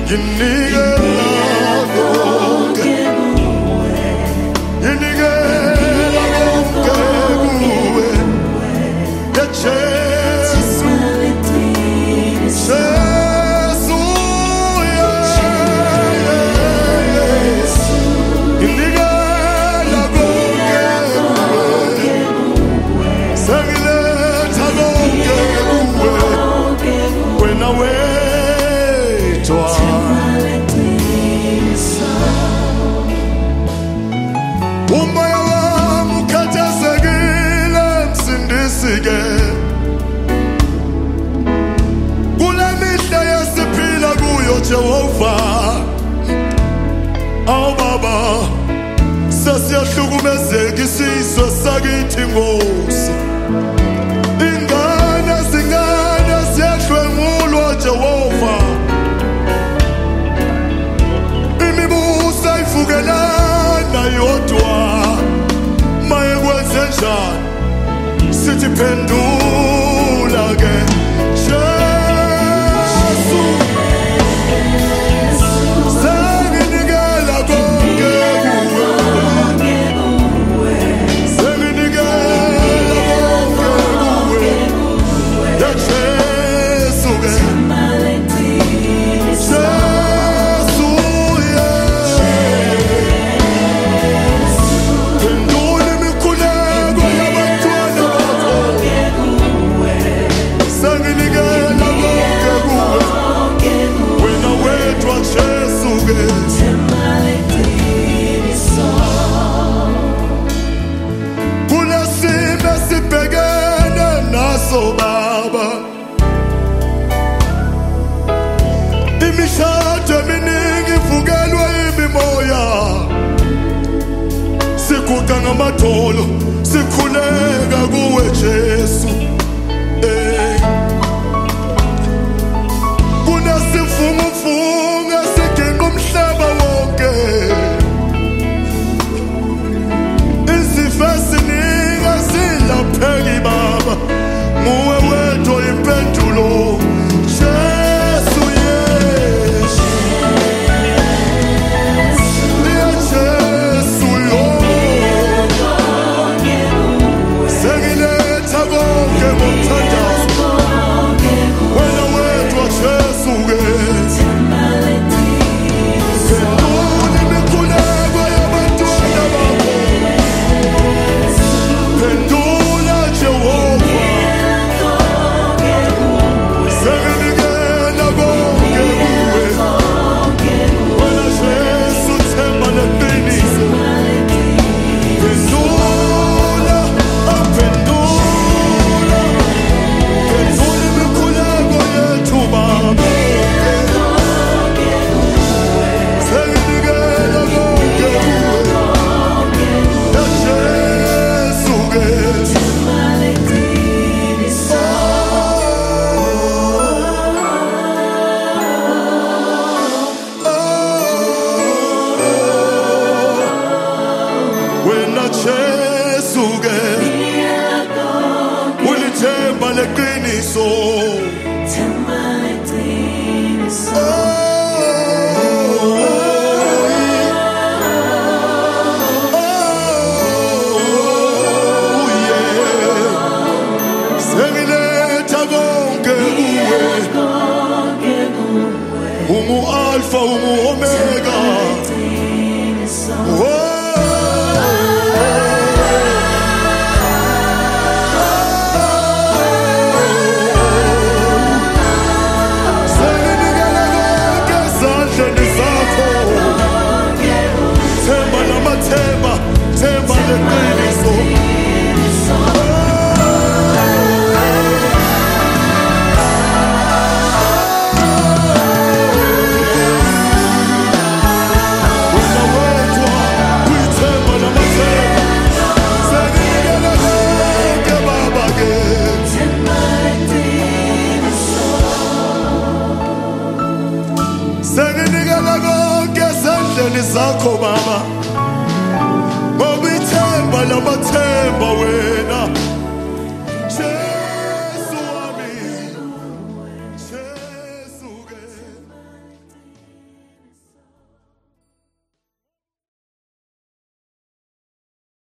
Jehovah, oh Baba, sasiyahlukumezeka isizwe sakithi Nkosi. Ingane siyadlwengulwa Jehovah, imibuso ayivukelana yodwa. Maye kwenze njani sithi phendula ke. So Baba, imishado eminingi ivukelwa imimoya, siguqa ngamadolo sikhuleka kuwe Jesu. Kunasivunguvunga siginqa umhlaba wonke, izifo eziningi azilapheki Baba, nguwe wedwa impendulo. Jesu, yes. Jesu, Lord. Sengiletha konke ngokuthandaza, wena wedwa Jesu, yes. Phendula imikhuleko yabantwana bakho, phendula Jehova. Alpha, Omega. Zakho Baba, ngoba ithemba lamathemba